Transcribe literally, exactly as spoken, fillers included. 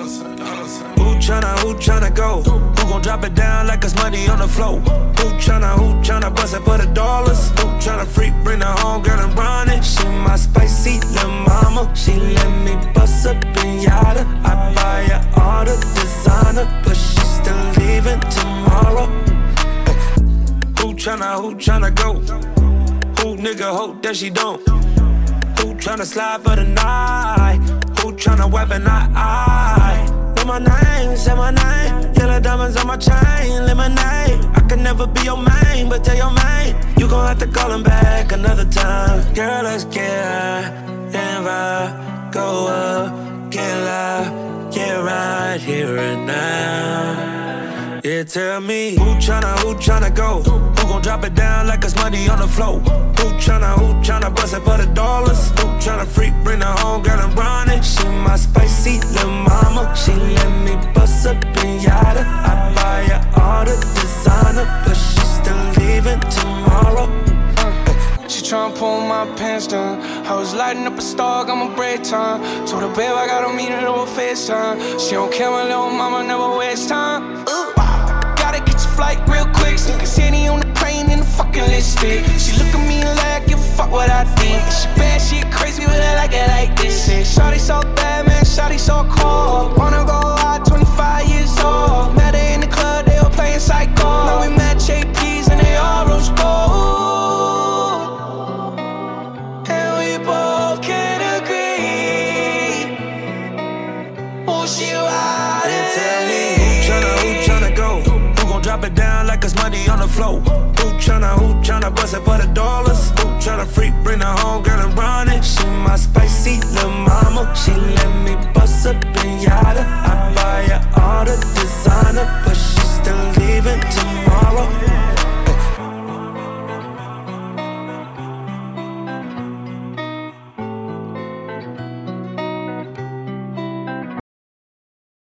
Who tryna, who tryna go? Who gon' drop it down like it's money on the floor? Who tryna, who tryna bust it for the dollars? Who tryna freak, bring her home, girl, and run it? She my spicy little mama. She let me bust up in yada. I buy her all the designer, but she still leaving tomorrow. Ay. Who tryna, who tryna go? Who nigga hope that she don't? Who tryna slide for the night? Who tryna weapon I, I? Know my name, say my name. Yellow diamonds on my chain, lemonade. I can never be your main, but tell your main you gon' have to call him back another time. Girl, let's get high and vibe. Go up, get loud, get right here and now. Yeah, tell me who tryna, who tryna go? Who gon' drop it down like it's money on the floor? Who tryna, who tryna bust it for the dollars? Who tryna freak, bring her home, girl, and run it? She my spicy little mama. She let me bust up in yada. I buy her all the designer, but she still leaving tomorrow. She tryna pull my pants down. I was lighting up a star, got my break time. Told her, babe, I gotta meet her over FaceTime. She don't care, my little mama never waste time. Ooh. Gotta get your flight real quick. Sneak a city on the plane in the fucking lipstick. She look at me like, give a fuck what I think. She bad, she crazy, but I like it like this. Shawty so bad, man, shawty so cold. Wanna go out, twenty-five years old. Met her in the club, they were playing Psycho. Now we match A Ps and they all rose gold. Both can agree. Oh, she ride it. Tell me who tryna, who tryna go? Who gon' drop it down like it's money on the floor? Who tryna, who tryna bust it for the dollars? Who tryna freak, bring her home, girl, and run it? She my spicy little mama. She let